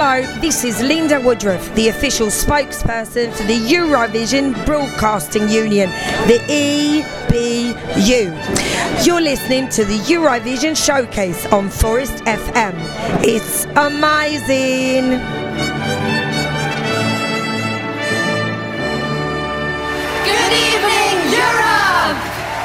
Hello, this is Linda Woodruff, the official spokesperson for the Eurovision Broadcasting Union, the EBU. You're listening to the Eurovision Showcase on Forest FM. It's amazing. Good evening, Europe!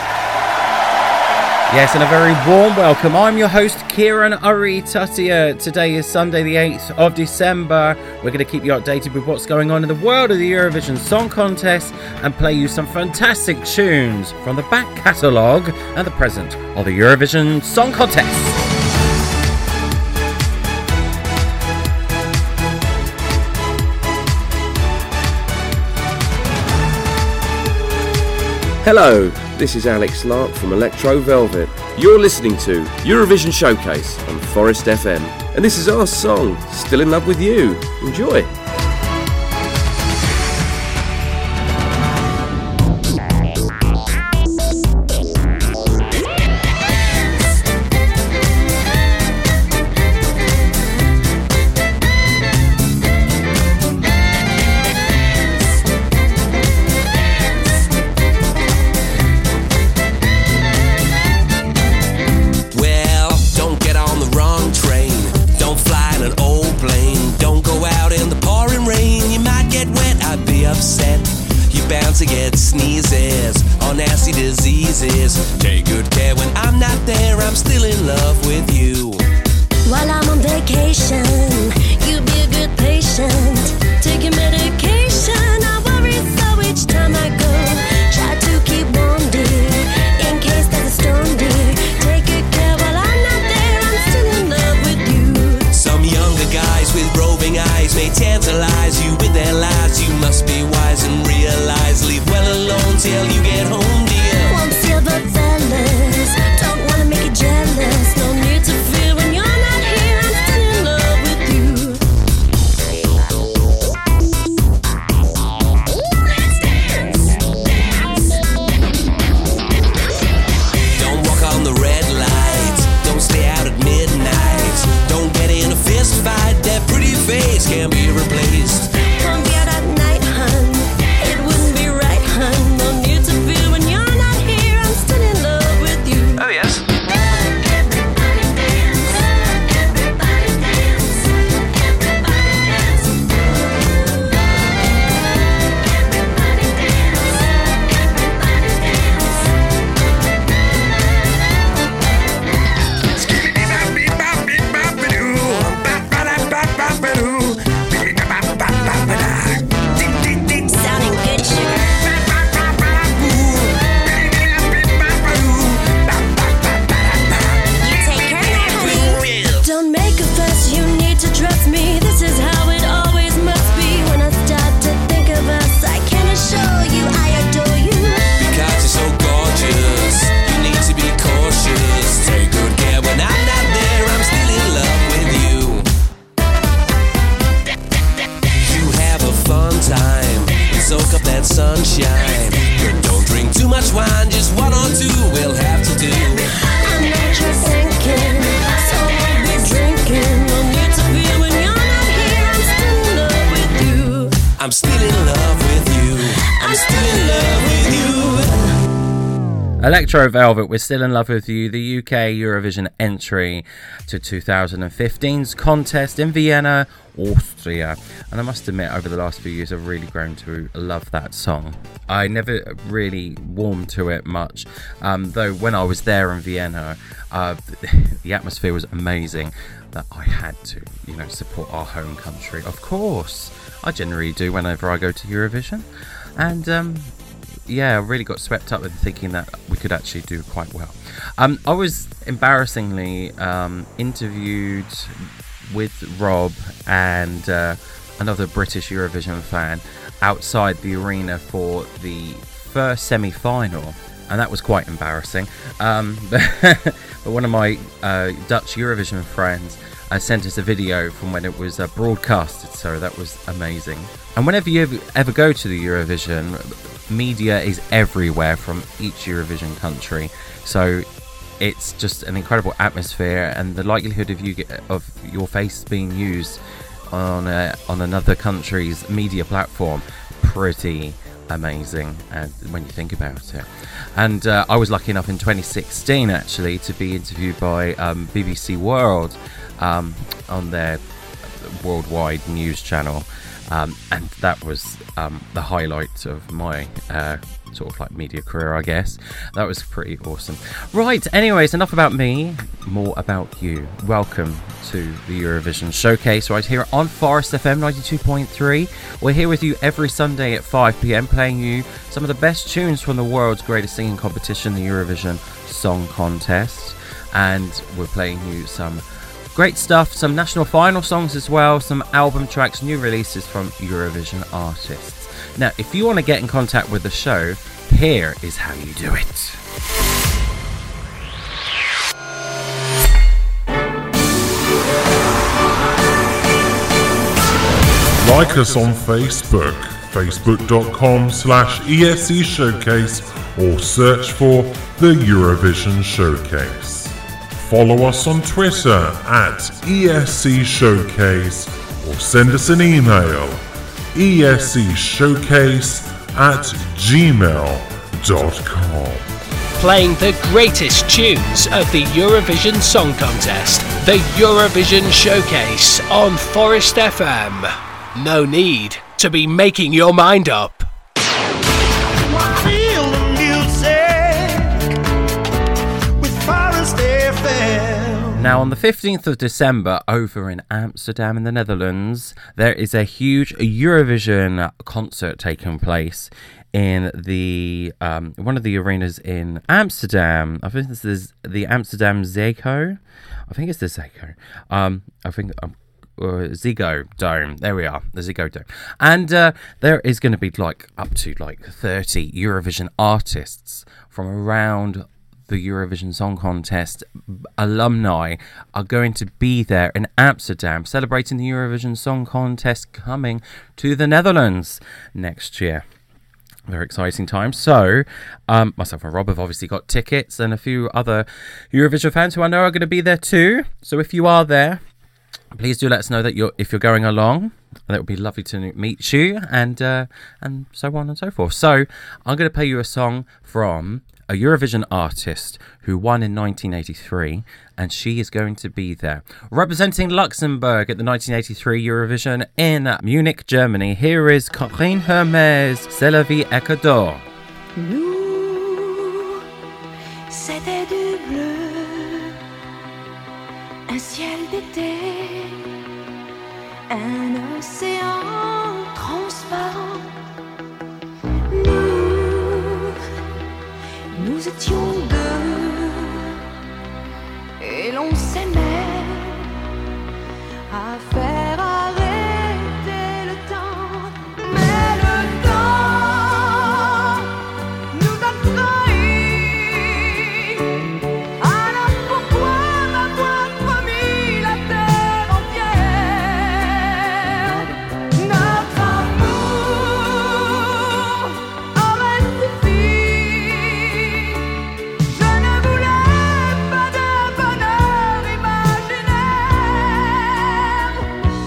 Yes, and a very warm welcome. I'm your host, Kieran Urry-Tuttier. Today is Sunday, the 8th of December. We're going to keep you updated with what's going on in the world of the Eurovision Song Contest and play you some fantastic tunes from the back catalogue and the present of the Eurovision Song Contest. Hello, this is Alex Lark from Electro Velvet. You're listening to Eurovision Showcase on Forest FM. And this is our song, Still in Love with You. Enjoy. To get sneezes or nasty diseases. Take good care when I'm not there. I'm still in love with you. While I'm on vacation, you be a good patient. Take your medication. I worry so each time I go. Try to keep warm, dear, in case there's a storm, dear. Take good care while I'm not there. I'm still in love with you. Some younger guys with roving eyes may tantalize you with their lies. You must be wise and realize. Leave well alone till you get home, dear. One silver fellas, don't wanna make you jealous. No need to fear when you're not here. I'm still in love with you. Let's dance, dance. Don't walk on the red light. Don't stay out at midnight. Don't get in a fist fight. That pretty face can't be replaced. Come get at night, hun. It wouldn't be right, hun. No need to feel when you're not here. I'm still in love with you. Oh yes. Everybody dance. Everybody dance. Everybody dance. Everybody dance. Sounding good, sugar. You take care now, honey. Don't make a fuss, you need to trust me. This is how it always must be. When I start to think of us, I can assure you I adore you. Because you're so gorgeous, you need to be cautious. Take good care when I'm not there. I'm still in love with you. You have a fun time and soak up that sunshine. But don't drink too much wine, just one or two we'll have to do. I'm not your thinking, so I'll be drinking. No need to feel when you're not here. I'm still in love with you. I'm still in love with you. I'm still in love with you. Electro Velvet, We're Still in Love with You, the UK Eurovision entry to 2015's contest in Vienna, Austria. And I must admit, over the last few years, I've really grown to love that song. I never really warmed to it much, though when I was there in Vienna, the atmosphere was amazing that I had to, support our home country. Of course, I generally do whenever I go to Eurovision. And, I really got swept up with thinking that we could actually do quite well. I was embarrassingly interviewed with Rob and another British Eurovision fan outside the arena for the first semi-final, and that was quite embarrassing. But one of my Dutch Eurovision friends sent us a video from when it was broadcasted, so that was amazing. And whenever you ever go to the Eurovision, media is everywhere from each Eurovision country, so it's just an incredible atmosphere, and the likelihood of your face being used on another country's media platform. Pretty amazing when you think about it. And I was lucky enough in 2016 actually to be interviewed by BBC World on their worldwide news channel, and that was the highlight of my sort of like media career, I guess. That was pretty awesome. Right, anyways, enough about me, more about you. Welcome to the Eurovision Showcase right here on Forest FM 92.3. We're here with you every Sunday at 5 p.m, playing you some of the best tunes from the world's greatest singing competition, the Eurovision Song Contest. And we're playing you some great stuff, some national final songs as well, some album tracks, new releases from Eurovision artists. Now, if you want to get in contact with the show, here is how you do it. Like us on Facebook, facebook.com/ESC Showcase, or search for the Eurovision Showcase. Follow us on Twitter @ESC Showcase, or send us an email escshowcase@gmail.com. Playing the greatest tunes of the Eurovision Song Contest, the Eurovision Showcase on Forest FM. No need to be making your mind up. Feel the music with Forest FM. Now, on the 15th of December, over in Amsterdam in the Netherlands, there is a huge Eurovision concert taking place in the one of the arenas in Amsterdam. I think this is the Amsterdam Ziggo. I think it's the Ziggo. Ziggo Dome. There we are, the Ziggo Dome. And there is going to be up to 30 Eurovision artists from around the Eurovision Song Contest. Alumni are going to be there in Amsterdam celebrating the Eurovision Song Contest coming to the Netherlands next year. Very exciting time. So, myself and Rob have obviously got tickets, and a few other Eurovision fans who I know are going to be there too. So if you are there, please do let us know that if you're going along. That would be lovely to meet you, and so on and so forth. So I'm going to play you a song from a Eurovision artist who won in 1983, and she is going to be there representing Luxembourg at the 1983 Eurovision in Munich, Germany. Here is Corinne Hermès, C'est la vie et que d'or. Nous, c'était du bleu, un ciel d'été, un océan transparent. Nous étions deux et l'on s'aimait à faire arrêter le temps. Mais le temps nous a trahis. Alors pourquoi m'avoir promis la terre entière? Notre amour aurait suffi. Je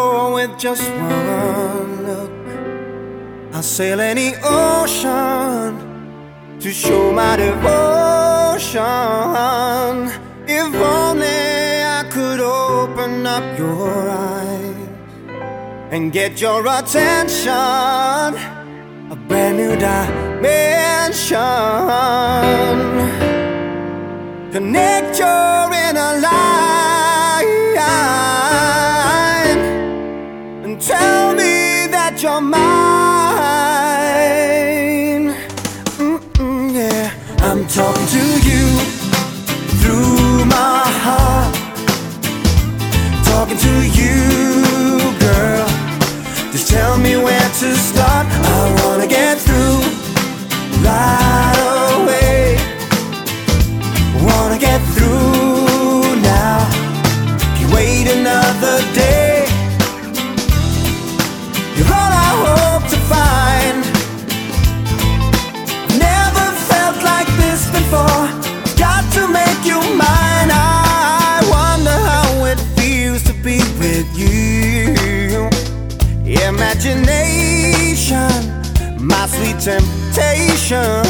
know with just one look. I'll sail any ocean to show my devotion. If only I could open up your eyes and get your attention, a brand new dimension. Connect your inner line and tell me that you're mine. Yeah, I'm talking to you through my heart, talking to you, girl. Just tell me where to start. I wanna get through right away. Wanna get through now. Can't wait another day. You're all I hope to find. Never felt like this before. Got to make you mine. I wonder how it feels to be with you. Imagination, my sweet temptation.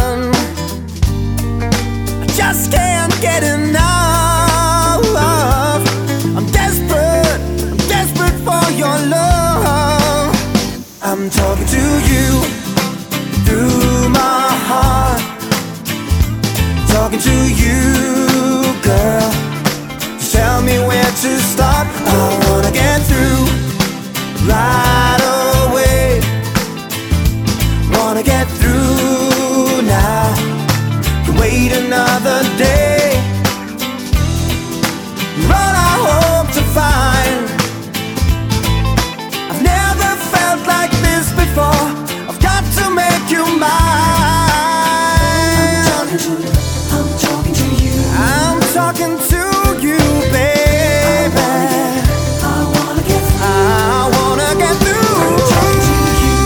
I just can't get enough. I'm desperate for your love. I'm talking to you through my heart, talking to you, girl. Just tell me where to start. I wanna get through right away. Wanna get through now. Can wait another day. You're all I hope to find. I've never felt like this before. I've got to make you mine. I'm talking to you. I'm talking to you, baby. I wanna get through. I'm talking to you.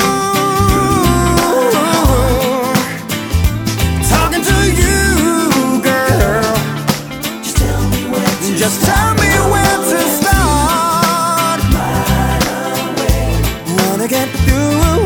Talking to you, girl. Just tell me where to start. Right away. Wanna get through.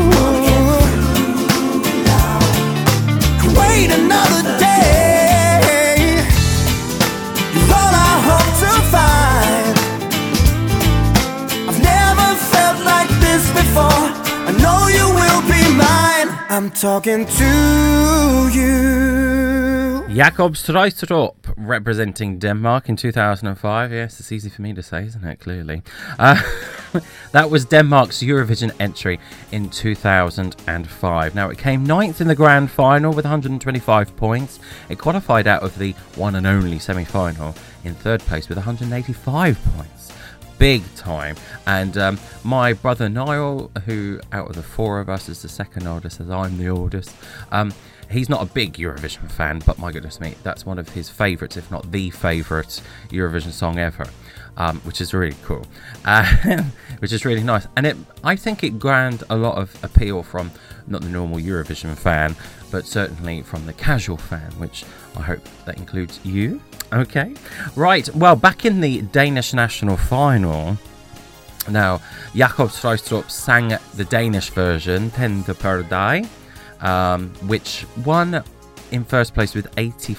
Wait another day. You're all I hope to find. I've never felt like this before. I know you will be mine. I'm talking to you. Jakob Strijstrup representing Denmark in 2005. Yes, it's easy for me to say, isn't it? Clearly. That was Denmark's Eurovision entry in 2005. Now, it came 9th in the grand final with 125 points. It qualified out of the one and only semi-final in third place with 185 points. Big time. And my brother Niall, who out of the four of us is the second oldest, as I'm the oldest, he's not a big Eurovision fan, but my goodness me, that's one of his favourites, if not the favourite Eurovision song ever, which is really cool, which is really nice. And I think it gained a lot of appeal from not the normal Eurovision fan, but certainly from the casual fan, which I hope that includes you. Okay, right, well, back in the Danish national final, now Jakob Strijstrup sang the Danish version, Tente per dag, which won in first place with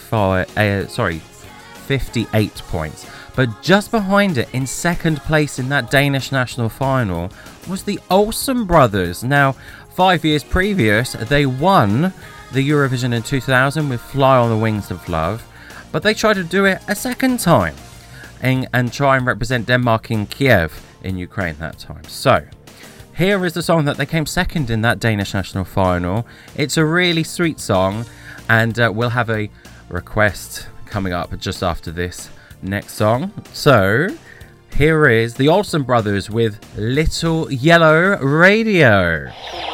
58 points. But just behind it, in second place in that Danish national final, was the Olsen brothers. Now, 5 years previous, they won the Eurovision in 2000 with Fly on the Wings of Love, but they tried to do it a second time and try and represent Denmark in Kiev in Ukraine that time. So, here is the song that they came second in that Danish national final. It's a really sweet song, and we'll have a request coming up just after this next song. So, here is the Olsen brothers with Little Yellow Radio.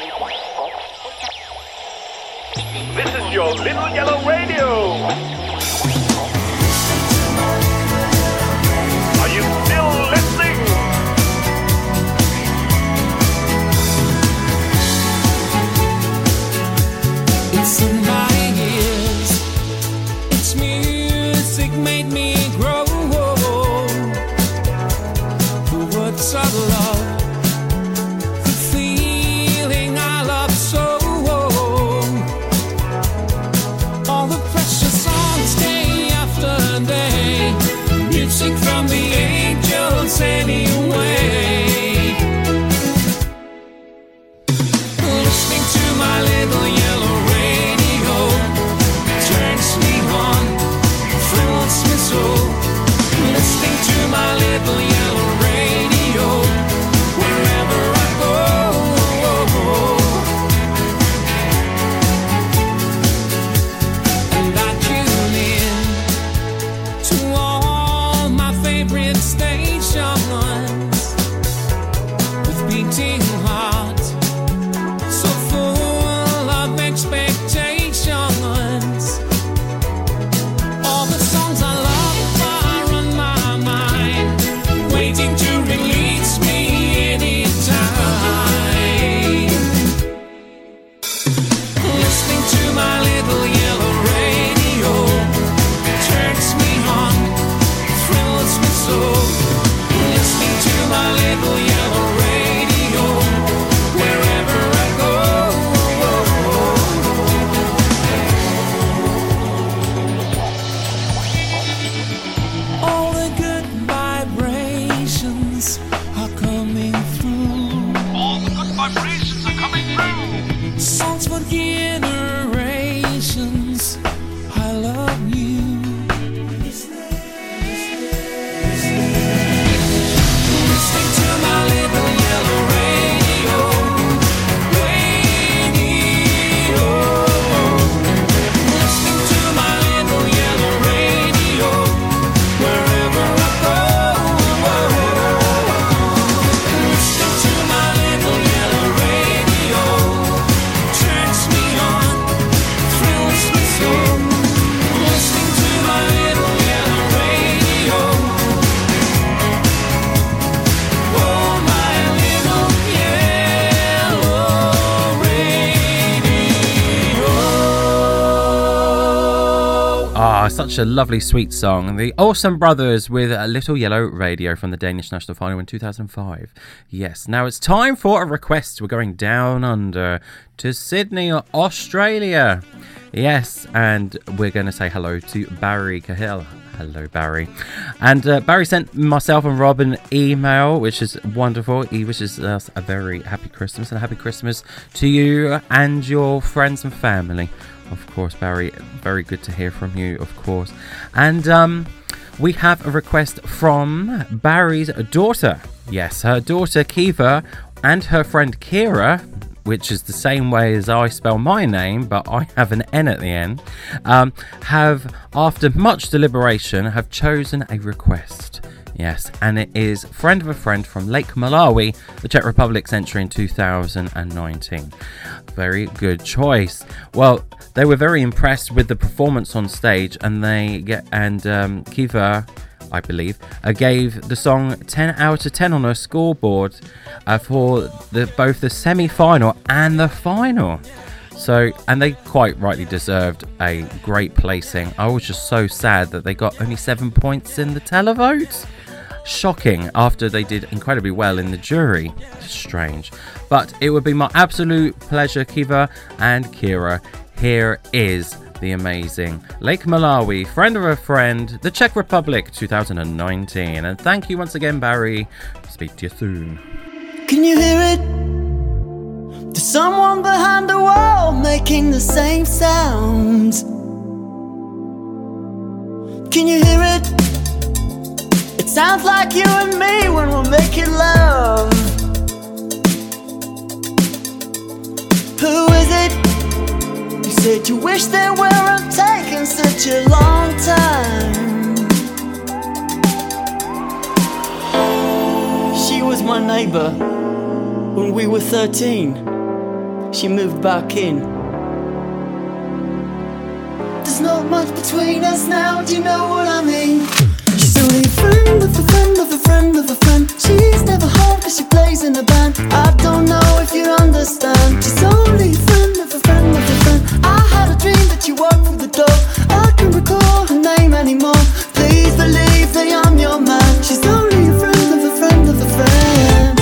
This is your Little Yellow Radio. Are you still listening? It's in my ears. It's music made me grow. The words are love, the feeling I love so. All the precious songs day after day, music from the angels anyway. Listening to my little yellow radio turns me on, fills me so. Listening to my little yellow radio wherever I go. And I tune in to all my favorite stations with beating heart, so full of expectations. All the songs I love are on my mind, waiting to release me anytime. Listening to my little yellow radio turns me on, thrills me so. Listening to my little yellow radio wherever I go. All the good vibrations are coming through. All the good vibrations are coming through. Songs for generations. I love you. Listening to my little yellow radio. Listening to my little yellow radio wherever I go. Listening to my little yellow radio turns me on, thrills me so. Listening to my little yellow radio. Oh, my little yellow radio. Ah, such a lovely, sweet song. The Olsen Brothers with a Little Yellow Radio from the Danish National Final in 2005. Yes, now it's time for a request. We're going down under to Sydney, Australia. Yes, and we're going to say hello to Barry Cahill. Hello, Barry. And Barry sent myself and Rob an email, which is wonderful. He wishes us a very happy Christmas, and a happy Christmas to you and your friends and family. Of course, Barry, very good to hear from you, of course. And we have a request from Barry's daughter. Yes, her daughter Kiva and her friend Kira, which is the same way as I spell my name, but I have an N at the end, have, after much deliberation, have chosen a request. Yes, and it is Friend of a Friend from Lake Malawi, the Czech Republic's entry in 2019. Very good choice. Well, they were very impressed with the performance on stage, and Kiva, I believe, gave the song 10 out of 10 on her scoreboard for both the semi-final and the final. So, and they quite rightly deserved a great placing. I was just so sad that they got only 7 points in the televote. Shocking, after they did incredibly well in the jury. Strange. But it would be my absolute pleasure, Kiva and Kira. Here is the amazing Lake Malawi, Friend of a Friend, the Czech Republic 2019. And thank you once again, Barry. Speak to you soon. Can you hear it? There's someone behind the wall making the same sounds. Can you hear it? It sounds like you and me when we're making love. Who is it? You said you wish they weren't taking such a long time. She was my neighbour when we were 13. She moved back in. There's not much between us now, do you know what I mean? She's only a friend of a friend of a friend of a friend. She's never home cause she plays in a band. I don't know if you understand. She's only a friend of a friend of a friend. I had a dream that you walked through the door. I can't recall her name anymore. Please believe that I'm your man. She's only a friend of a friend of a friend.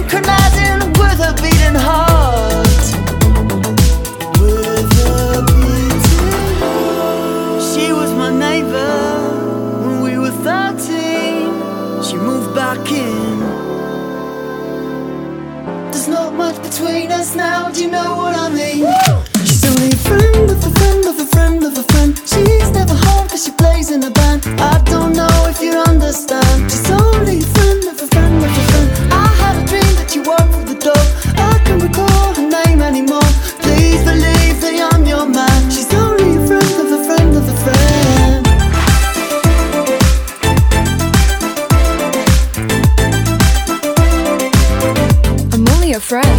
synchronizing with a beating heart. With a beating heart. She was my neighbor when we were 13. She moved back in. There's not much between us now, do you know what I mean? She's only a friend of a friend of a friend of a friend. She's never home cause she plays in a band. I don't know if you understand. She's only a friend of a friend of a friend. I had a dream that you walked through the door. I can't recall her name anymore. Please believe that I'm your man. She's only a friend of a friend of a friend. I'm only a friend.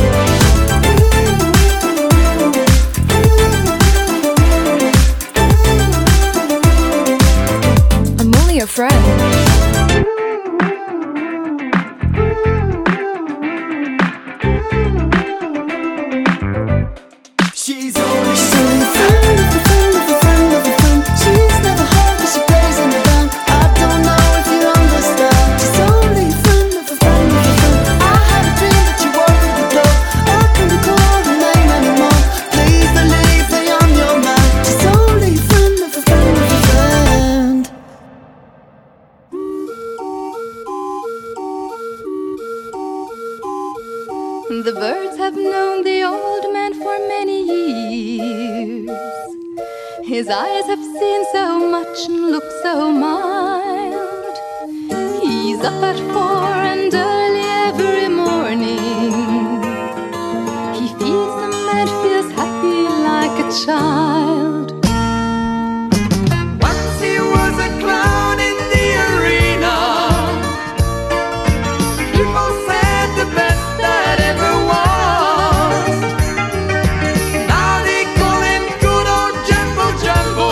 A friend. She's only a friend of a friend of a friend of a friend. She's never home cause she plays in a band. I don't know if you understand. She's only a friend of a friend of a friend. I had a dream that you walked through the door. I can't recall her name anymore. Please believe that I'm your man. She's only a friend of a friend of a friend. The birds have known the old man for many years. His eyes have seen so much and look so mild. He's up at 4 and early every morning. He feeds them and feels happy like a child. Once he was a clown in the arena. People said the best that ever was. Now they call him good old Jumbo Jumbo.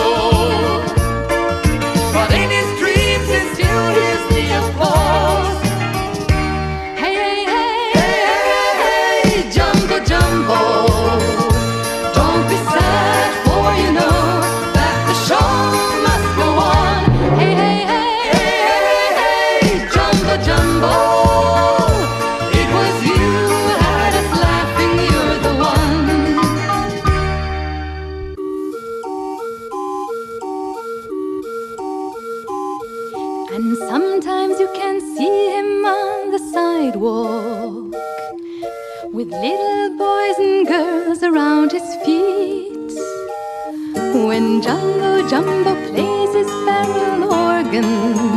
But in his dreams he still hears the applause. Hey, hey, hey, hey, hey, hey, Jumbo Jumbo. Don't be sad, for you know that the show must go on. Hey, hey, hey, hey, hey, hey, Jumbo Jumbo. It was you who had us laughing, you're the one. And sometimes you can see him on the sidewalk with little boys and girls around his feet. When Jumbo Jumbo plays his barrel organ,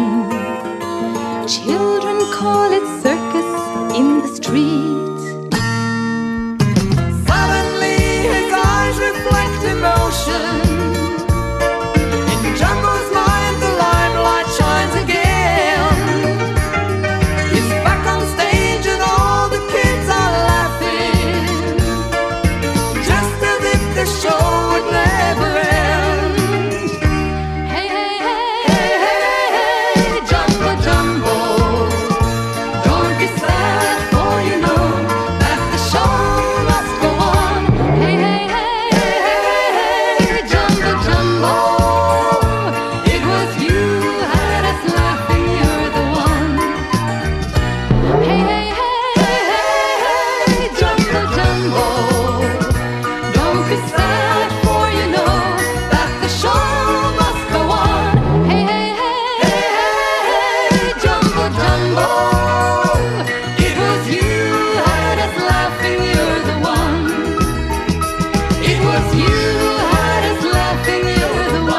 children call it circus in the street. Suddenly his eyes reflect emotion. In Jumbo's mind the limelight shines again. He's back on stage and all the kids are laughing, just as if the show would never end. Hey, hey, hey, hey, hey, hey, Jumbo Jumbo. Don't be sad, for you know that the show must go on. Hey, hey, hey, hey, hey, hey, Jumbo Jumbo. It was you who had us laughing, you're the one. Hey, hey, hey, hey, hey, Jumbo Jumbo. Don't be sad, for you know that the show must go on. Hey, hey, hey, hey, hey, Jumbo Jumbo. It was you who had us laughing, you're the one. It was you who had us laughing, you're the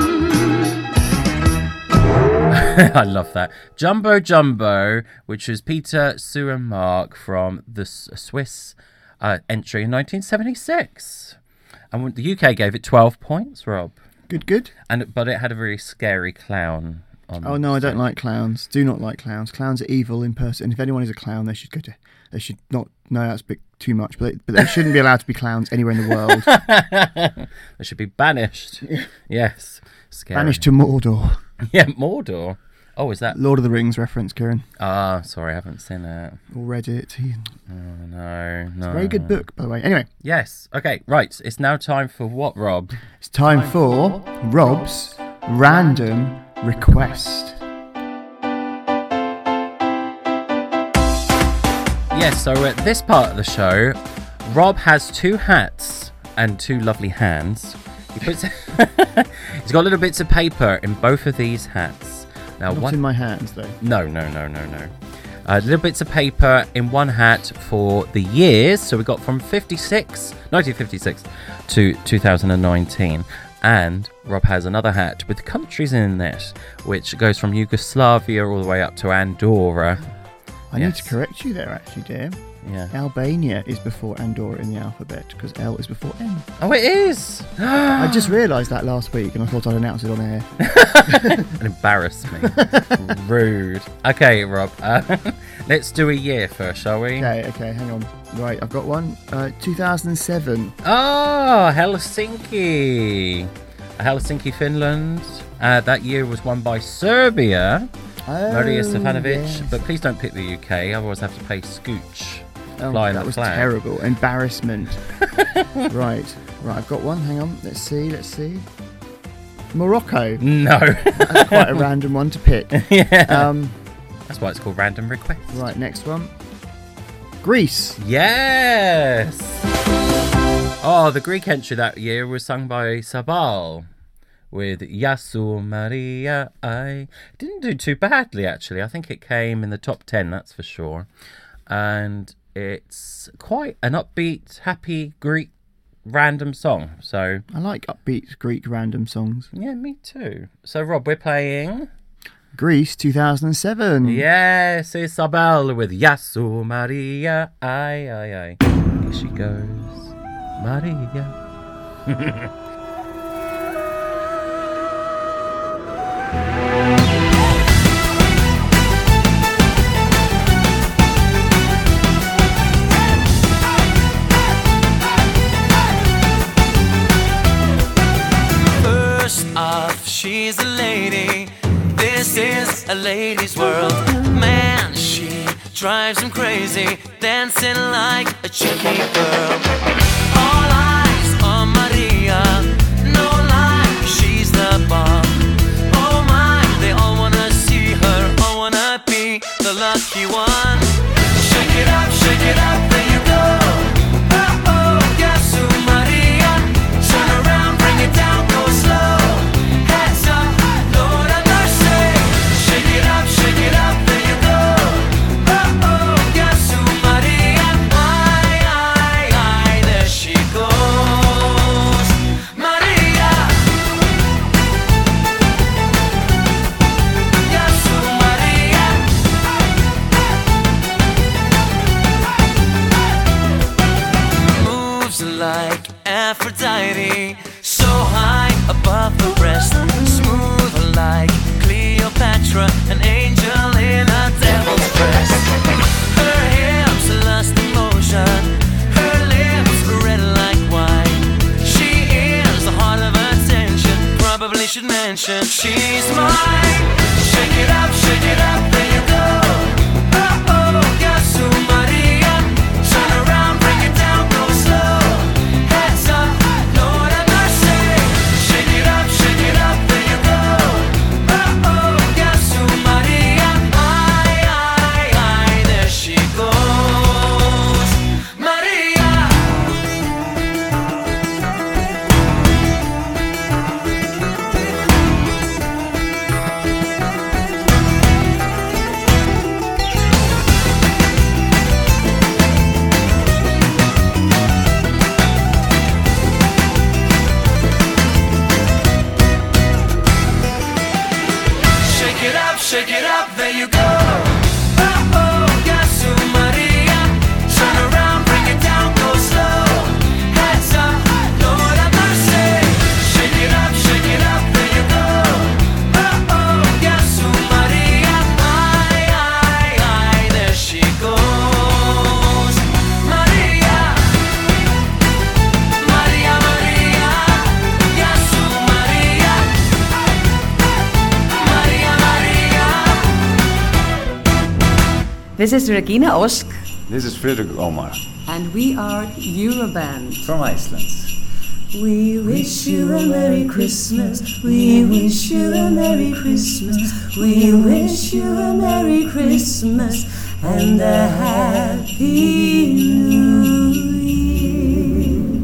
one. I love that. Jumbo Jumbo, which was Peter, Sue and Mark from the Swiss entry in 1976. And the UK gave it 12 points, Rob. Good. But it had a very scary clown on Oh no, I don't like clowns. Do not like clowns. Clowns are evil in person. If anyone is a clown, they should go to. They should not. No, that's a bit too much. But they shouldn't be allowed to be clowns anywhere in the world. They should be banished. Yes, scary. Banished to Mordor. Yeah, Mordor. Oh, is that Lord of the Rings reference, Kieran? Ah, sorry, I haven't seen it. Or read it. Oh, no. It's a very good book, by the way. Anyway. Yes. Okay, right. It's now time for what, Rob? It's time for Rob's Random Request. Yes, so at this part of the show, Rob has 2 hats and 2 lovely hands. He puts he's got little bits of paper in both of these hats. Now, Not in my hands, though. No. Little bits of paper in one hat for the years. So we got from 1956 to 2019. And Rob has another hat with countries in it, which goes from Yugoslavia all the way up to Andorra. I need to correct you there, actually, dear. Yeah. Albania is before Andorra in the alphabet because L is before N. Oh, it is! I just realised that last week and I thought I'd announce it on air. And embarrass me. Rude. Okay, Rob. Let's do a year first, shall we? Okay, hang on. Right, I've got one. 2007. Oh, Helsinki. Finland. That year was won by Serbia. Maria Stefanovic. Yes. But please don't pick the UK, otherwise I have to pay Scooch. Oh, Flying that the was flag. terrible. Embarrassment. Right, I've got one. Hang on. Let's see. Morocco. No. That's quite a random one to pick. Yeah. That's why it's called Random Request. Right, next one. Greece. Yes. Oh, the Greek entry that year was sung by Sabal with Yasu Maria. I didn't do too badly, actually. I think it came in the top 10, that's for sure. And it's quite an upbeat, happy Greek random song. So I like upbeat Greek random songs. Yeah, me too. So Rob, we're playing Greece 2007. Yes, Isabel with Yasu Maria. Ay. Here she goes, Maria. First off, she's a lady. This is a lady's world. Man, she drives him crazy, dancing like a cheeky girl. All eyes on Maria, no lie, she's the bomb. Oh my, they all wanna see her, all wanna be the lucky one. Shake it up, there you go. Oh, oh, Yasu Maria. Turn around, bring it down, go slow. Heads up, Lord have mercy. Shake it up, there you go. Oh, oh, Yasu Maria. Ay, there she goes. Maria. Yasu Maria. Moves like Aphrodite, so high above the rest, smooth like Cleopatra, an angel in a devil's dress. Her hips lust in motion, her lips red like wine. She is the heart of attention, probably should mention she's mine. Shake it up, there you go. Oh, oh, Yasu Maria. Turn around, bring it down, go slow. Heads up, Lord have mercy. Shake it up, there you go. Oh, oh, Yasu Maria. Ay, there she goes. Maria. Shake it up, there you go. Oh, oh, Yasu Maria. Turn around, bring it down, go slow. Heads up, Lord have mercy. Shake it up, there you go. Oh, oh, Yasu Maria. Ay, there she goes. Maria. Maria. Yasu Maria. This is Regina Osk. This is Fredrik Omar And we are Euroband. from Iceland. We wish you a Merry Christmas. We wish you a Merry Christmas. We wish you a Merry Christmas and a happy new year.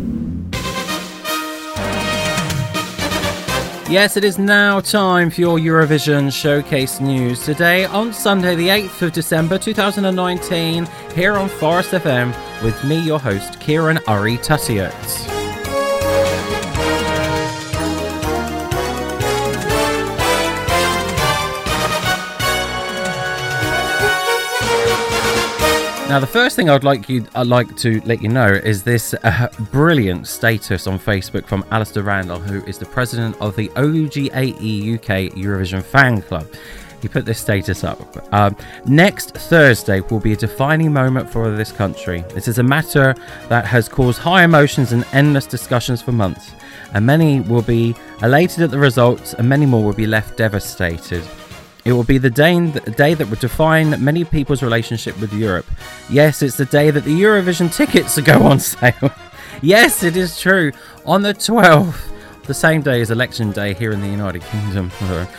Yes, it is now time for your Eurovision Showcase news. Today, on Sunday, the 8th of December 2019, here on Forest FM, with me, your host, Kieran Uri Tussiot. Now, the first thing I'd like to let you know is this brilliant status on Facebook from Alistair Randall, who is the president of the OGAE UK Eurovision Fan Club. He put this status up. Next Thursday will be a defining moment for this country. This is a matter that has caused high emotions and endless discussions for months, and many will be elated at the results, and many more will be left devastated. It will be the day that will define many people's relationship with Europe. Yes, it's the day that the Eurovision tickets go on sale. Yes, it is true. On the 12th, the same day as Election Day here in the United Kingdom,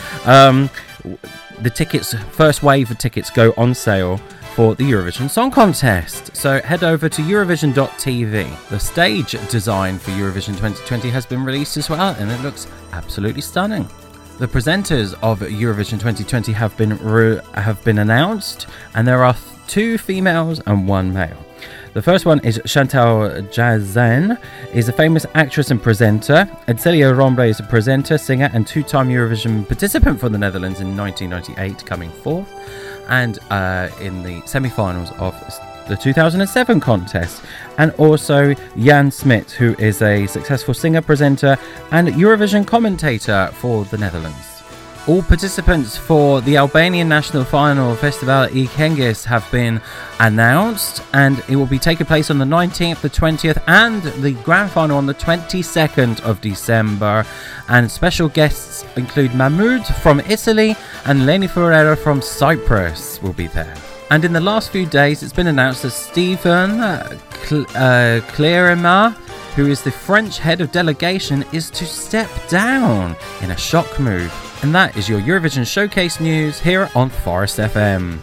the tickets, first wave of tickets go on sale for the Eurovision Song Contest. So head over to Eurovision.tv. The stage design for Eurovision 2020 has been released as well, and it looks absolutely stunning. The presenters of Eurovision 2020 have been announced, and there are 2 females and 1 male. The first one is Chantal Jazan, is a famous actress and presenter. Edcelia Rombre is a presenter, singer, and 2-time Eurovision participant for the Netherlands in 1998, coming 4th, and in the semi-finals of the 2007 contest. And also Jan Smit, who is a successful singer, presenter, and Eurovision commentator for the Netherlands. All participants for the Albanian National Final Festival I Këngës have been announced, and it will be taking place on the 19th, the 20th, and the grand final on the 22nd of December. And special guests include Mahmoud from Italy and Leni Ferreira from Cyprus will be there. And in the last few days, it's been announced that Stephen Clerima, who is the French head of delegation, is to step down in a shock move. And that is your Eurovision Showcase news here on Forest FM.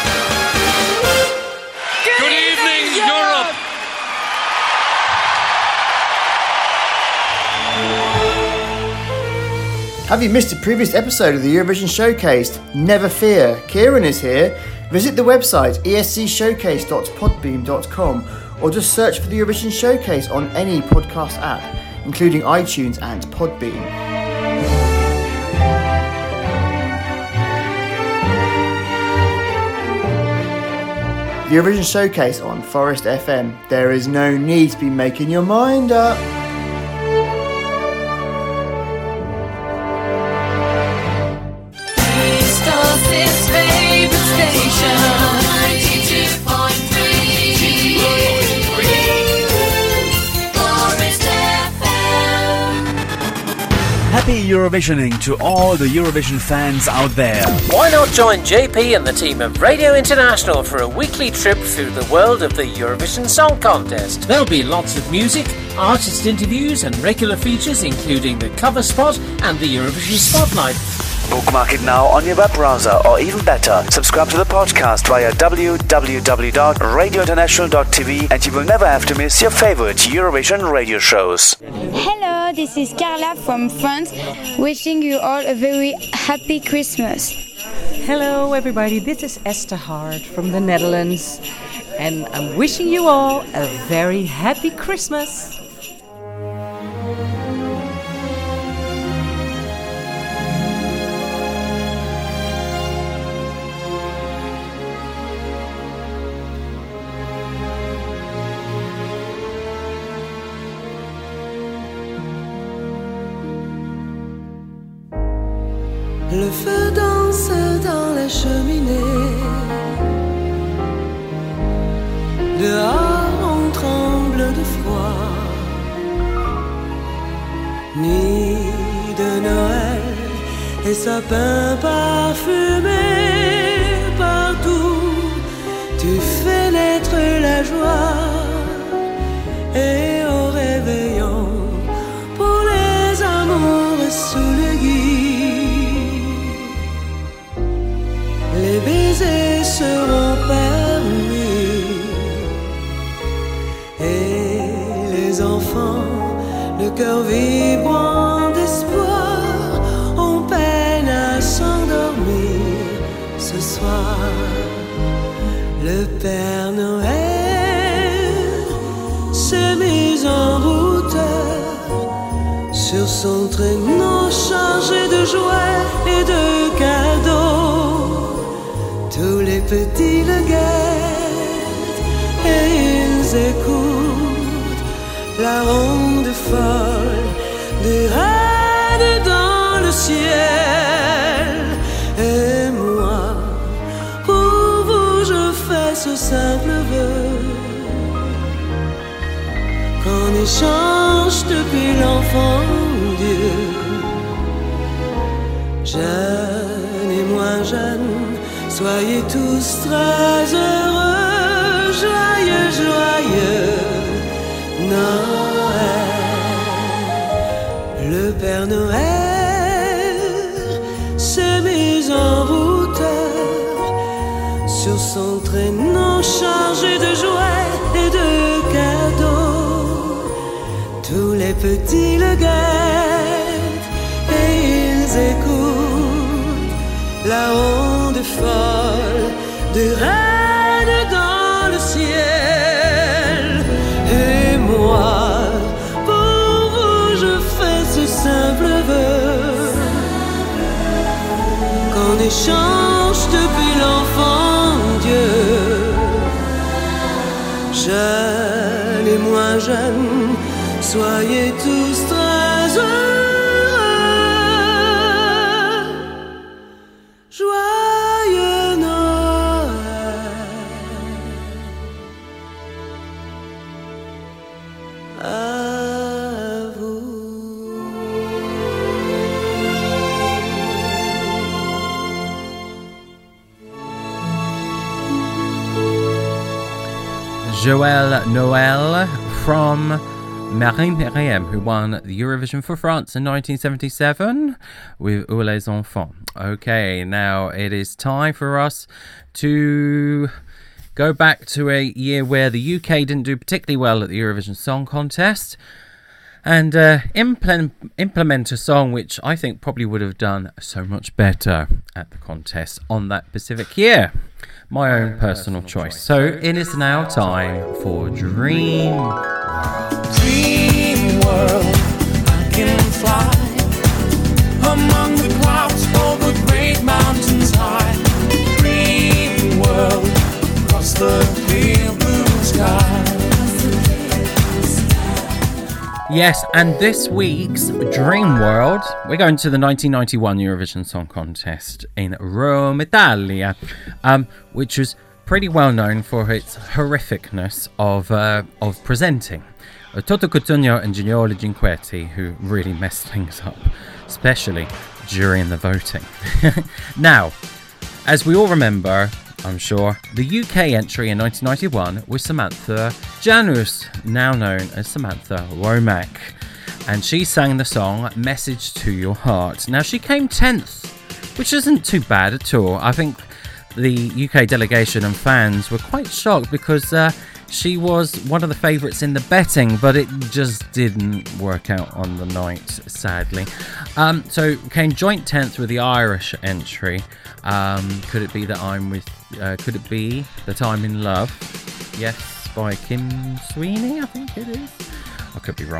Good evening, Europe! Have you missed a previous episode of the Eurovision Showcase? Never fear, Kieran is here. Visit the website escshowcase.podbeam.com or just search for the Eurovision Showcase on any podcast app, including iTunes and Podbean. The Eurovision Showcase on Forest FM. There is no need to be making your mind up. His favorite station, 92.3 Forest FM. Happy Eurovisioning to all the Eurovision fans out there. Why not join JP and the team of Radio International for a weekly trip through the world of the Eurovision Song Contest? There'll be lots of music, artist interviews and regular features including the cover spot and the Eurovision Spotlight. Bookmark it now on your web browser, or even better, subscribe to the podcast via www.radiointernational.tv and you will never have to miss your favorite Eurovision radio shows. Hello, this is Carla from France, wishing you all a very happy Christmas. Hello everybody, this is Esther Hart from the Netherlands, and I'm wishing you all a very happy Christmas. Le feu danse dans la cheminée. Dehors on tremble de froid. Nuit de Noël et sapins parfumés. Partout tu fais naître la joie. Et au réveillon pour les amours sous le gui. Les baisers seront perdus. Et les enfants, le cœur vibrant d'espoir, ont peine à s'endormir ce soir. Le Père Noël s'est mis en route sur son traîneau chargé de jouets et de cadeaux. Tous les petits le guettent et ils écoutent la ronde folle des reines dans le ciel. Et moi, pour vous, je fais ce simple vœu qu'en échange depuis l'enfant Dieu, jeune et moins jeune, soyez tous très heureux, joyeux, joyeux Noël. Le Père Noël s'est mis en route sur son traîneau chargé de jouets et de cadeaux. Tous les petits le guettent et ils écoutent la ronde folle des reines dans le ciel. Et moi, pour vous, je fais ce simple vœu qu'en échange depuis l'enfant Dieu, jeune et moins jeune, soyez tous très heureux, joyeux Noël à vous. Joël Noël from Marine Meriem, who won the Eurovision for France in 1977 with Où les enfants. Okay, now it is time for us to go back to a year where the UK didn't do particularly well at the Eurovision Song Contest and implement a song which I think probably would have done so much better at the contest on that specific year. My own personal choice. So it is now time for Dream Dream world, I can fly among the clouds over great mountains high. Dream world, across the clear blue sky. Yes, and this week's Dream World, we're going to the 1991 Eurovision Song Contest in Rome, Italia, which was pretty well known for its horrificness of presenting. Toto Cutugno and Gigliola Cinquetti, who really messed things up, especially during the voting. Now, as we all remember, I'm sure, the UK entry in 1991 was Samantha Janus, now known as Samantha Womack, and she sang the song Message to Your Heart. Now, she came 10th, which isn't too bad at all. I think the UK delegation and fans were quite shocked because she was one of the favourites in the betting, but it just didn't work out on the night, sadly. So came joint 10th with the Irish entry. Could it be that could it be that I'm in love? Yes, by Kim Sweeney, I think it is. I could be wrong.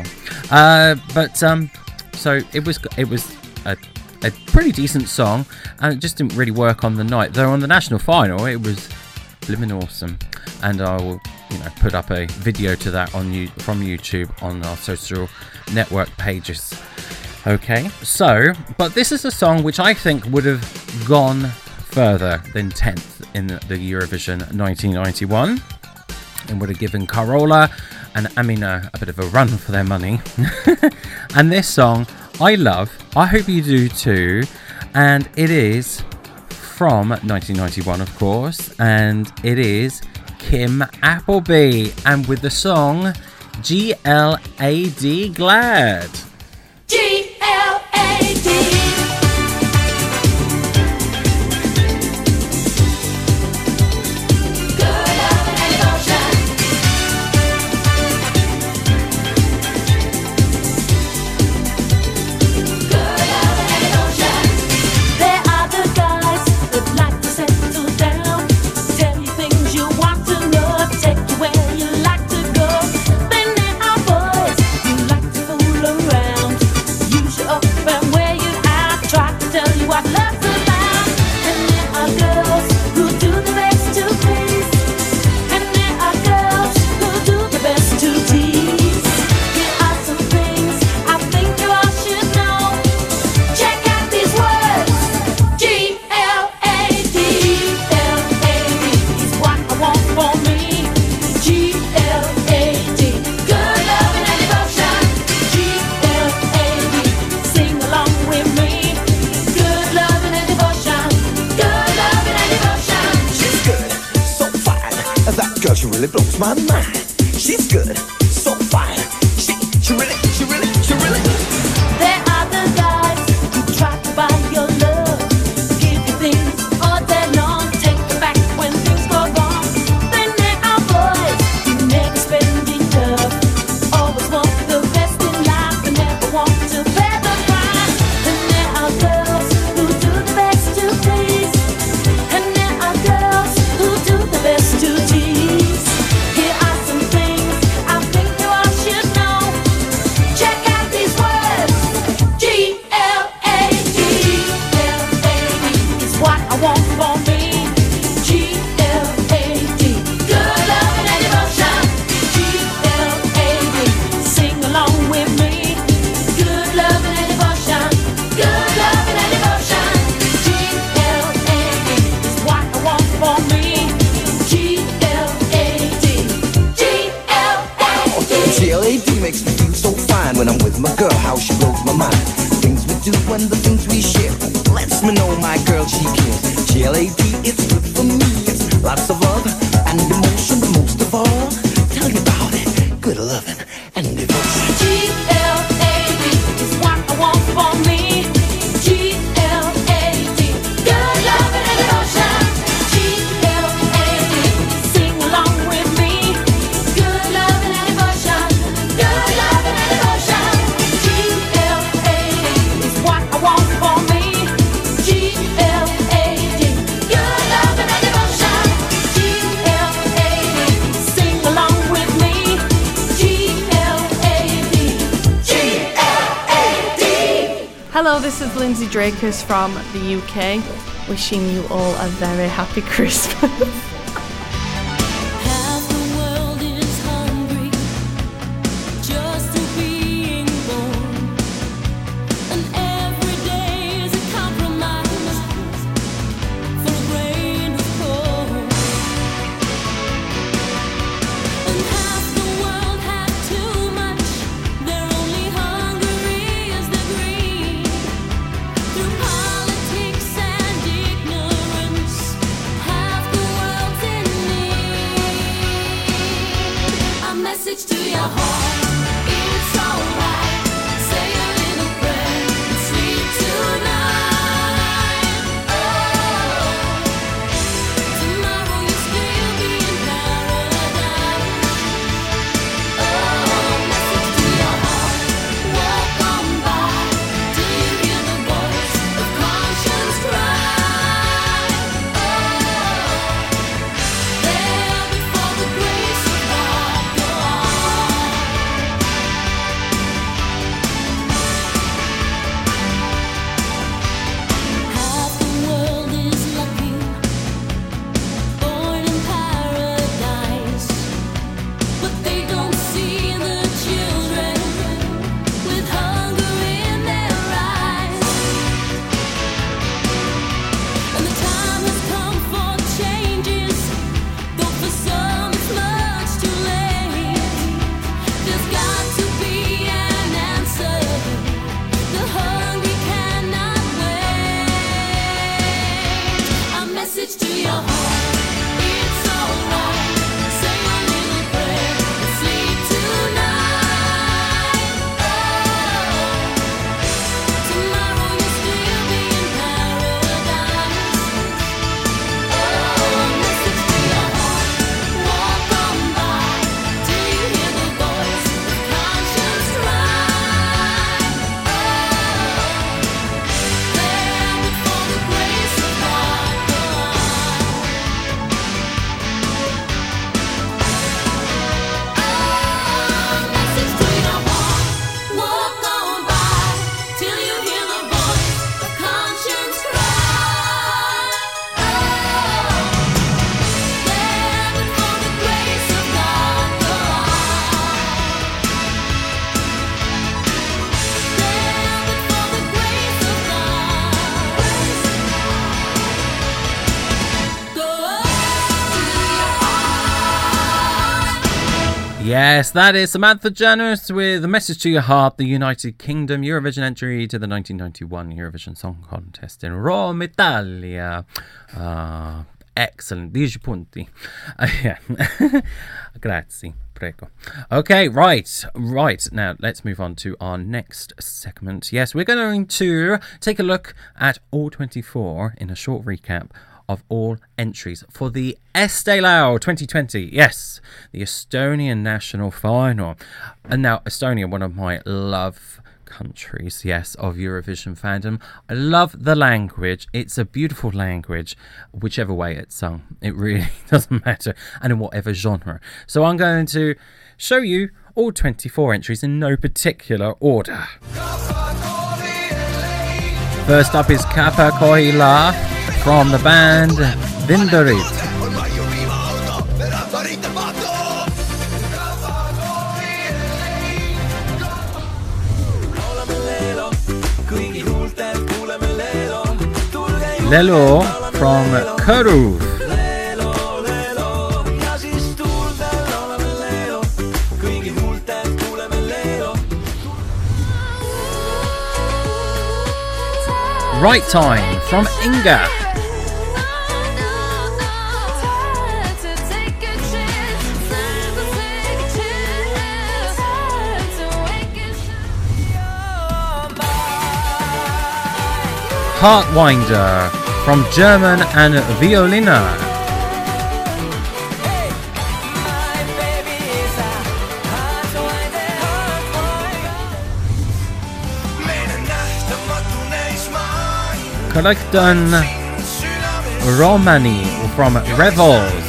So it was a pretty decent song, and it just didn't really work on the night. Though on the national final, it was blimmin' awesome, and I will, put up a video to that from YouTube on our social network pages. Okay, so, but this is a song which I think would have gone further than 10th in the Eurovision 1991. It would have given Carola and Amina a bit of a run for their money. And this song I love, I hope you do too, and it is from 1991, of course, and it is Kim Appleby, and with the song GLAD, Glad. G-L-A-D. Good love and devotion. blows my mind. She's good, so fine. She really. There are the guys who try to buy your love, give you things all day long, take you back when things go wrong. Then there are boys who never spend enough, always want the best in life and never want to bear the price. And there are girls who do the best to please, and there are girls who do the best to tease. Here are some things I think you all should know. Check out these words. G-L-A-D. G-L-A-D is what I want for me. G-L-A-D. Good love and devotion. G-L-A-D. Sing along with me. Good love and devotion. Good love and devotion. G-L-A-D is what I want for me. G-L-A-D. G-L-A-D. GLAD makes me feel so fine when I'm with my girl, how she blows my mind. Things we do and the things we share lets me know my girl, she cares. GLAD, it's good for me. It's lots of love and emotion, but most of all, tell you about it. Good loving and devotion. G-L-A-D is what I want for me. G-L-A-D. Good love and devotion. G-L-A-D. Sing along with me. Good love and devotion. Good love and devotion. G-L-A-D is what I want for me. G-L-A-D. Good love and devotion. G-L-A-D. Sing along with me. G-L-A-D. G-L-A-D. Hello, this is Lindsay Drakers from the UK, wishing you all a very happy Christmas. Half the world is hungry just to being born, and every day is a compromise for a grain of corn. And half the world have too much; they're only hungry as the greed. Through politics and ignorance, half the world's in need. A message to your heart, it's alright. Say a little prayer and sleep tonight. Oh, tomorrow you'll still be in paradise. Oh, message to your heart, walk on by till you hear the voice of conscience cry. Oh, there before the grace of God go on. Half the world is lucky, born in paradise, but they don't see the children with hunger in their eyes. And the time has come for changes, though for some it's much too late. There's got to be an answer. The hungry cannot wait. A message to your heart, it's alright. Say a little prayer and sleep tonight. Oh, tomorrow you'll still be in paradise. Oh, message to your heart, walk on by till you hear the voice of conscience cry. Oh, there before the grace of God go on. Message to your heart, walk on by till you hear the voice of conscience cry. Oh, there before the grace of God go on. There before the grace of God go on. Yes, that is Samantha Janus with A Message to Your Heart, the United Kingdom Eurovision entry to the 1991 Eurovision Song Contest in Rome, Italia. Excellent. 10 punti. Yeah. Grazie. Prego. Okay, right. Now, let's move on to our next segment. Yes, we're going to take a look at all 24 in a short recap of all entries for the Eesti Laul 2020. Yes, the Estonian national final. And now, Estonia, one of my love countries, yes, of Eurovision fandom. I love the language. It's a beautiful language, whichever way it's sung. It really doesn't matter, and in whatever genre. So I'm going to show you all 24 entries in no particular order. First up is Kappa Kohila from the band Vindarit. Lelo from Kõrv. Right Time from Inga. Heartwinder from German and Violina. Collecton Romani from Revels.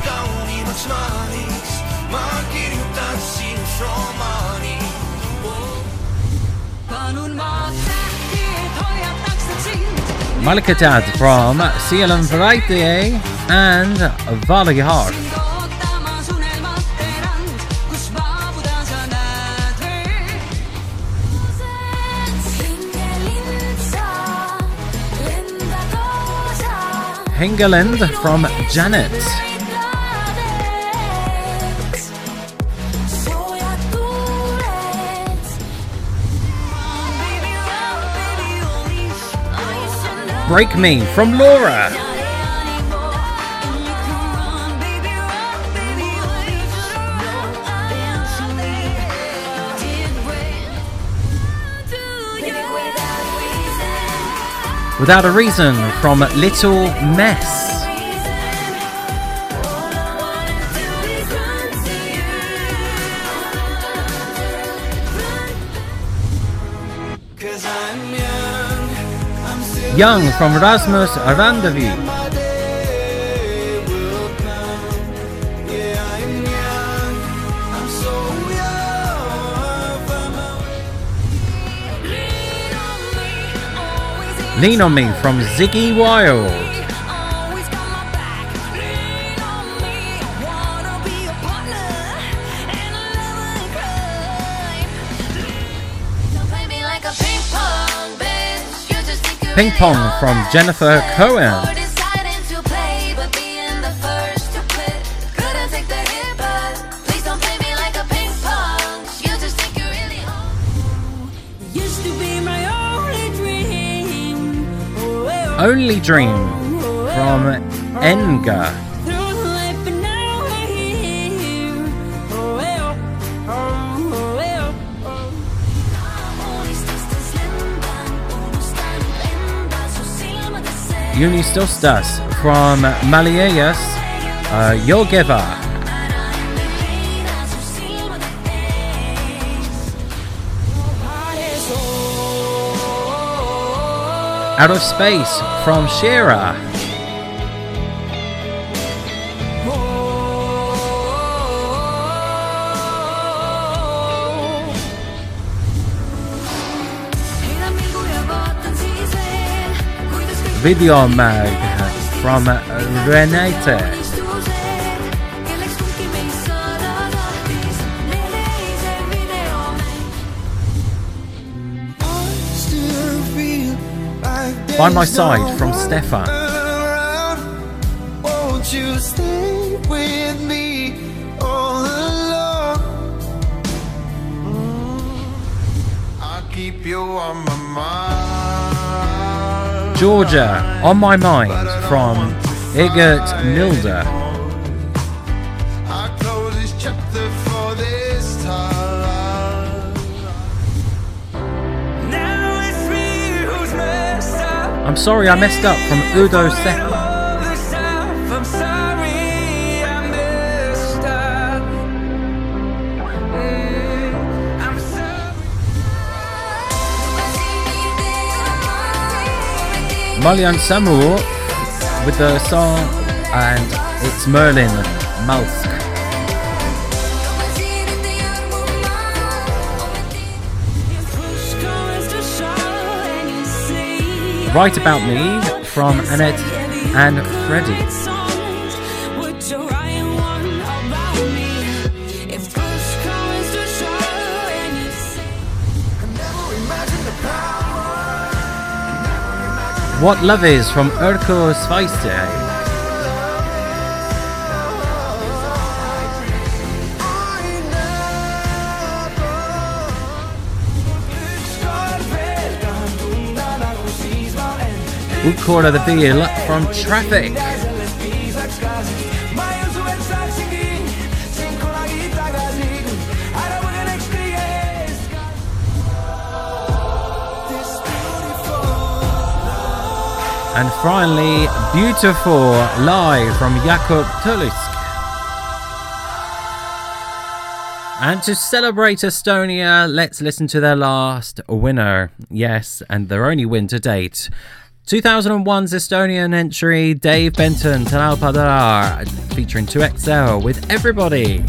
Malkatad from Cielum Variety and Valihar. Hengelind from Janet. Break Me from Laura. Without a Reason from Little Mess. Young from Rasmus Randavi. Lean on Me from Ziggy Wild. Ping Pong from Jennifer Cohen. Only Dream from Enga. Unistustas from Malieyas Yogeva. Out of Space from Shira. Video Mag from Renate. By My Side from Stefan. Won't you stay with me all along? I'll keep you on my mind. Georgia, On My Mind from Igert Milder. I close this chapter for this time. Now it's me who's messed up. I'm sorry I messed up from Udo Sepp. I'm sorry I messed up. I'm sorry. Malian Samu with the song, and it's Merlin Malsk. Write About Me from Annette and Freddie. What Love Is from Urko Sveiste. Ukora the Deal from Traffic. And finally, Beautiful live from Jakub Tulisk. And to celebrate Estonia, let's listen to their last winner. Yes, and their only win to date. 2001's Estonian entry, Dave Benton, Talal Padar, featuring 2XL with Everybody.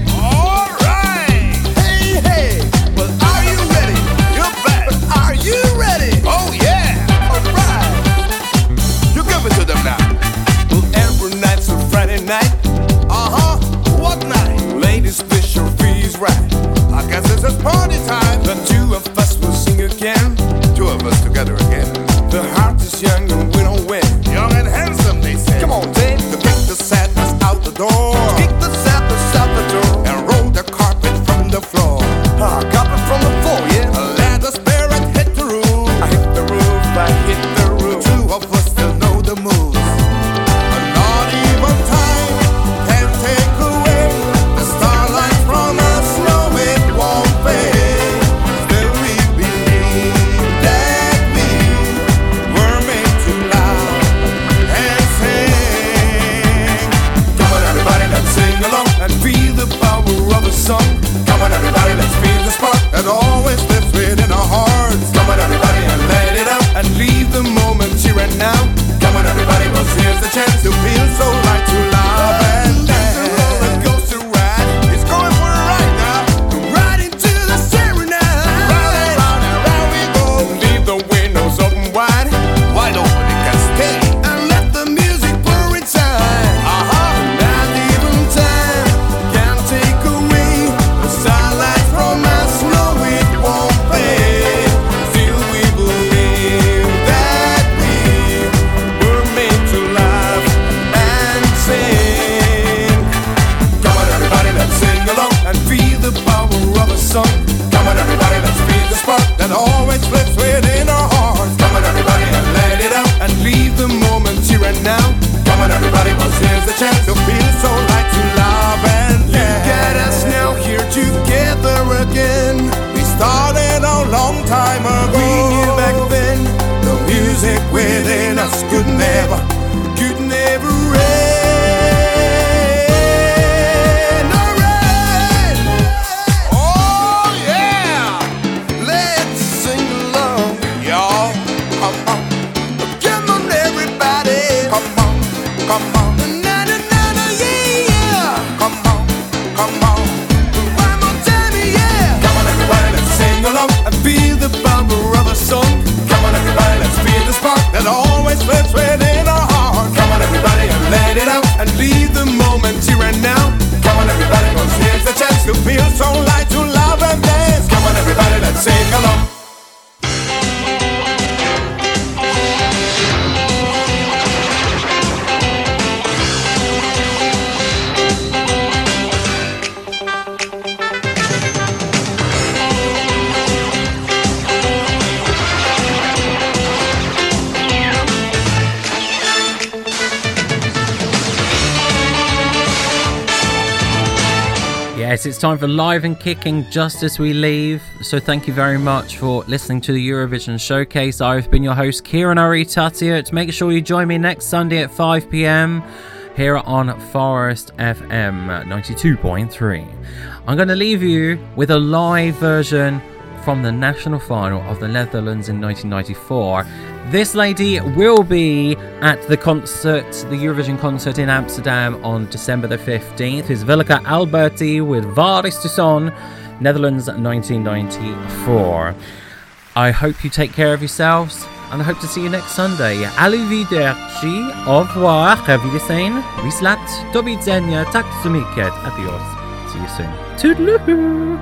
I guess it's a party time. The two of us will sing again. Two of us together again. The heart is young and we don't win. Young and handsome, they say. Come on, Dave, to kick the sadness out the door. Kick the sadness out the door and roll the carpet from the floor. Carpet from the floor, yeah. Let the spirit hit the roof. I hit the roof, I hit the roof. Two of us still know the moves. Not even time can take away the starlight from us. No, it won't fade. Still we believe that we were made to laugh and sing. Come on, everybody, let's sing along and feel the power of a song. Come on, everybody, let's feel the spark that always lives within our hearts. Come on, everybody, and let it out and leave the moment here and now. Come on, everybody, well, here's the chance to feel so right to love and dance. The roller coaster ride is going for a ride now. Right into the serenade. Round and round and round we go. Leave the windows open wide, wide open it can stay. And let the music pour inside. Not even time can take away the starlight from us. No, it won't fade. Still we believe that we were made to laugh and sing. Come on, everybody, let's sing along and feel the power of a song. Come on, everybody, let's feel the spark that always lives within our hearts. Come on, everybody, and let it out and leave the moment here and now. Come on, everybody, well, here's the chance to feel so light to love and dance. Look at us now here together again. We started a long time ago. We knew back then the music within us could never end. Alright. Oh yeah, let's sing along, y'all. Come on, everybody. Come on, na na na na, yeah. Come on. One more time, yeah. Come on, everybody, let's sing along and feel the power of a song. Come on, everybody, let's feel the spark that always lives within Yes, it's time for Live and Kicking just as we leave. So thank you very much for listening to the Eurovision Showcase. I've been your host, Kieran Ari-Tatiot. Make sure you join me next Sunday at 5 p.m. here on Forest FM 92.3. I'm going to leave you with a live version from the national final of the Netherlands in 1994. This lady will be at the concert, the Eurovision concert in Amsterdam on December the 15th. Is Willeke Alberti with Waar is de Zon, Netherlands 1994. I hope you take care of yourselves and I hope to see you next Sunday. Arrivederci, au revoir, wiedersehen, wislat, do widzenia, tak sumiket, adios. See you soon. Toodaloo!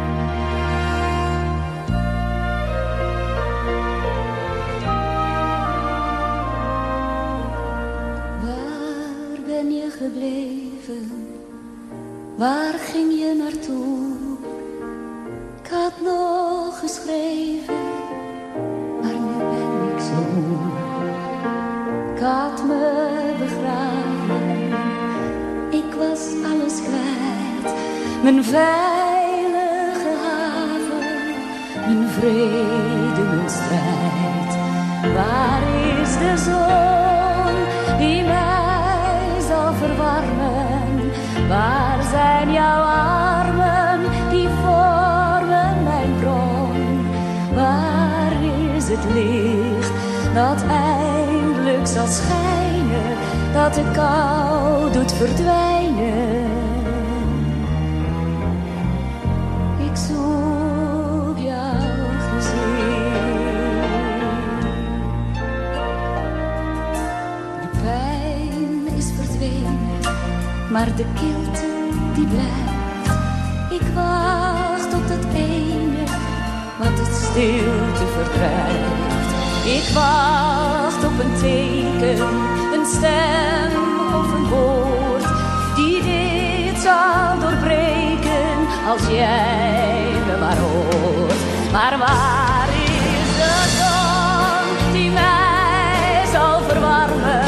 Waar ging je naartoe? Ik had nog geschreven, maar nu ben ik zo moe. Ik had me begraven, ik was alles kwijt. Mijn veilige haven, mijn vrede, mijn strijd. Waar is de zon die mij zal verwarmen? Waar zijn jouw armen die vormen mijn bron? Waar is het licht dat eindelijk zal schijnen, dat de kou doet verdwijnen? Ik zoek jouw gezicht. De pijn is verdwenen, maar de kilte die blijft. Ik wacht op dat ene wat het stilte verdrijft. Ik wacht op een teken, een stem of een woord die dit zal doorbreken als jij me maar hoort. Maar waar is de zon die mij zal verwarmen?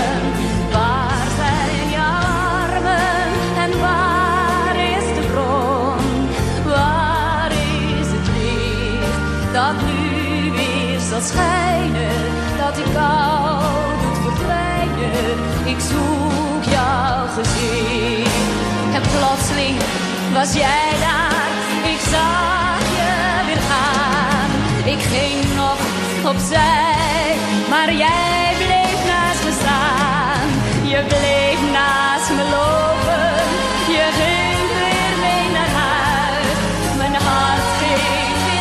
Dat nu weer zal schijnen, dat de kou doet verdwijnen. Ik zoek jouw gezicht. En plotseling was jij daar, ik zag je weer gaan. Ik ging nog opzij, maar jij bleef naast me staan. Je bleef naast me lopen, je ging weer mee naar huis. Mijn hart ging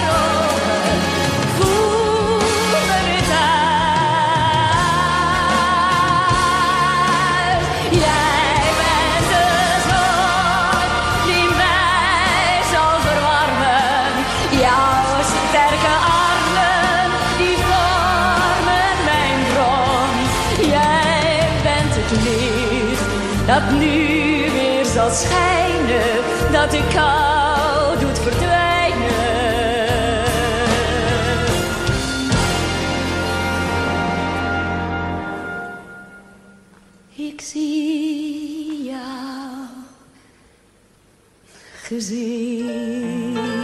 dat nu weer zal schijnen, dat de kou doet verdwijnen. Ik zie jouw gezicht.